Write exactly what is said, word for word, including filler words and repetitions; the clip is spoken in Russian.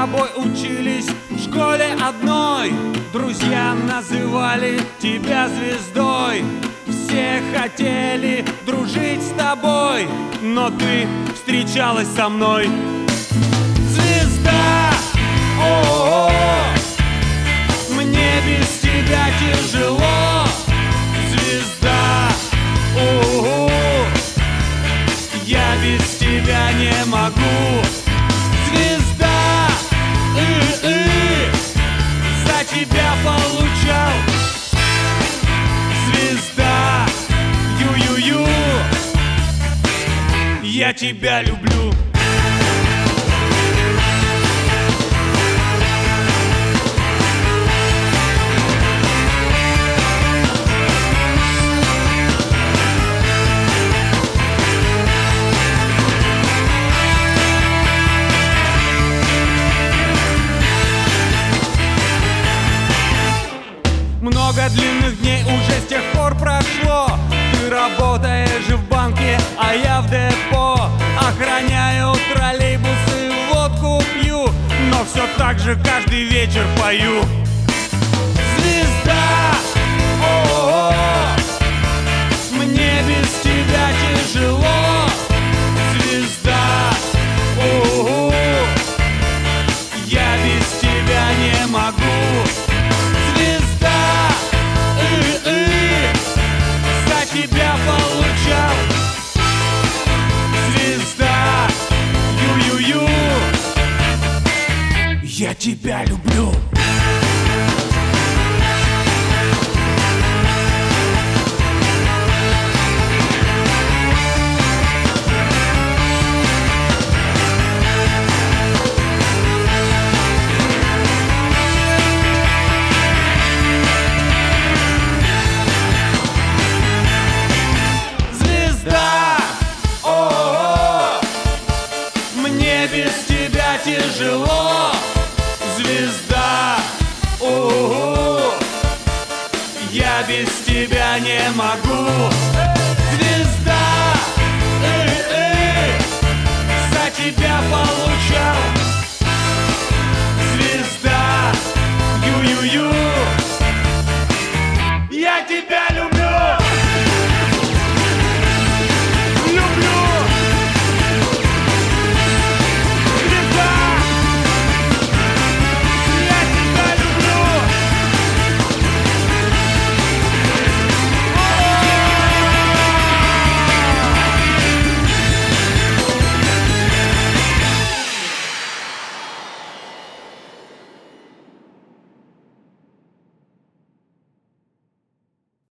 тобой учились в школе одной. Друзья называли тебя звездой. Все хотели дружить с тобой, но ты встречалась со мной. Звезда, о-о-о, мне без тебя тяжело. Звезда, о-о-о, я без тебя не могу. Звезда, и-и, за тебя получал. Звезда, ю-ю-ю, я тебя люблю. Много длинных дней уже с тех пор прошло. Ты работаешь в банке, а я в депо. Охраняю троллейбусы, водку пью, но все так же каждый вечер пою. Звезда, о-о-о, мне без тебя тяжело. Звезда, о-о-о, я без тебя не могу. Тебя получал. Звезда, ю-ю-ю, я тебя люблю. Без тебя тяжело. Звезда, о-о-о, я без тебя не могу. Звезда, э-э, за тебя получал.